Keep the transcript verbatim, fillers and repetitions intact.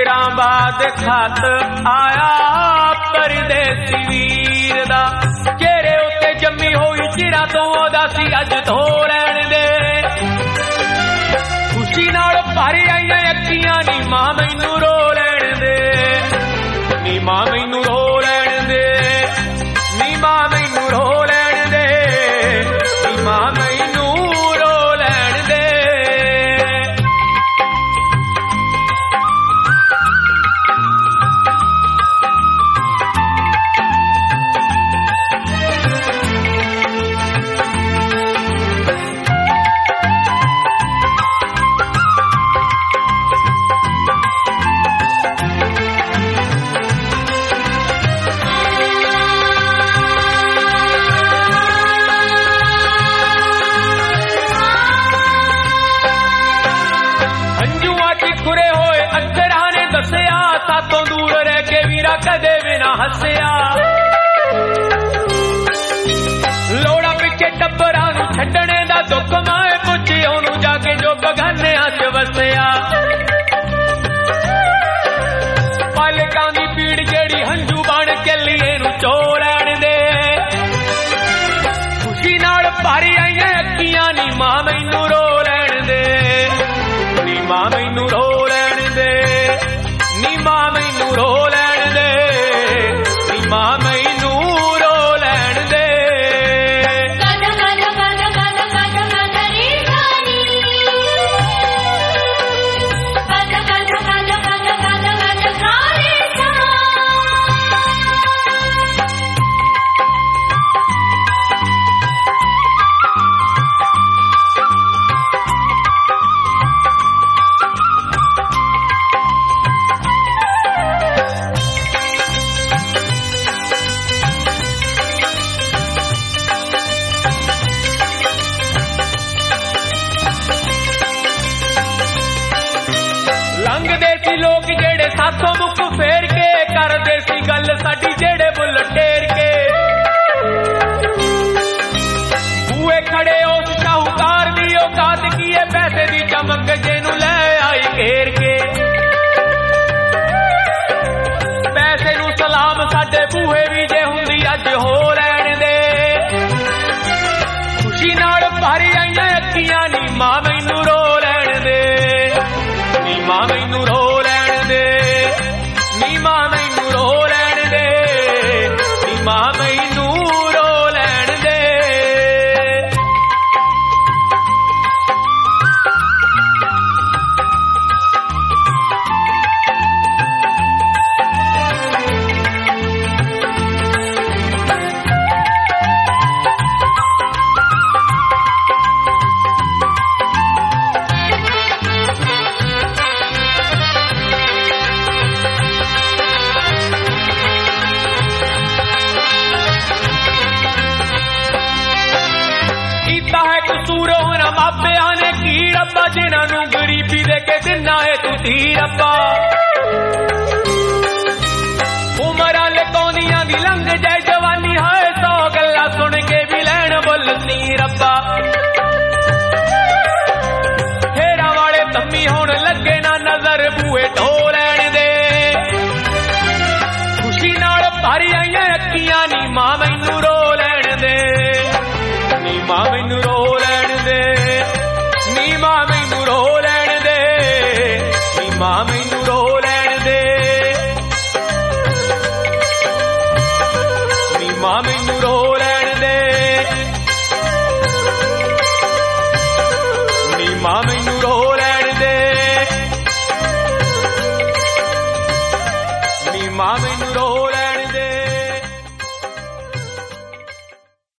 चिरां बाद खत आया परदेसी वीर दा, चेहरे उत्ते जम्मी होई चिरां तो उदासी अज धो लैण दे। खुशी नाल भर आईयां अखियां नी मां मैनू रो लैण दे, नी मां मैनू रो लैण दे, नी मां मैनू रो लैण दे, नी मां मैनू रो लैण दे। सातों दूर रह के वीरा कदे भी ना हसिया, लोड़ा पिछे टब्बरां नूं छड्डणे दा दुख मैं पुछी ओनू जाके जो बगानियां च वसिया। पालकां दी पीड़ जेड़ी हंजू बण के लिए नूं चो लैण दे। खुशी नाल भर आईयां अखियां नी मां मैनू रो लैण दे, नी मां मैनू रो लैण दे, नी मां मैनू रो लैण दे, नी मां मैनू रो लैण दे। गद गद गद गद गद गद रे गानी, गद गद गद गद गद गद गारे सा। लंघदे सी लोग जेड़े साथों मुख फेर के, करदे सी गल साडी जेड़े बुल टेर के। बूए खड़े उस शाहूकार दी औकात की है, पैसे दी चमक जेनू लै आई घेर के। पैसे नू सलाम साडे बूहे भी जे हुंदी अज हो लैण दे। खुशी नाल भर आईयां अखियां नी मां मैनू रो लैण दे, नी मां मैनू रो लैण दे, नी मां मैनू रो लैण दे, नी मां मैनू रो लैण दे। कसूर होना मापिया ने की रब्बा, जिन्हां नूं गरीबी दे के दिना है तू धी रब्बा।